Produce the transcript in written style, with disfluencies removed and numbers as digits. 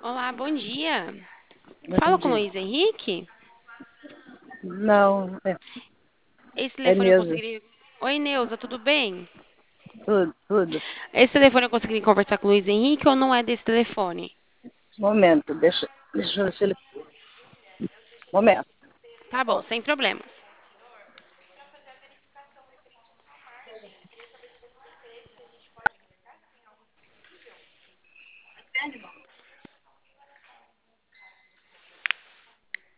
Olá, bom dia. Bom Fala com o dia. Luiz Henrique. Não, Esse é telefone eu Neuza. conseguiria. Oi, Neuza, tudo bem? Tudo, tudo. Esse telefone eu conseguiria conversar com o Luiz Henrique ou não é desse telefone? Momento, deixa eu ver se ele. Momento. Tá bom, sem problemas.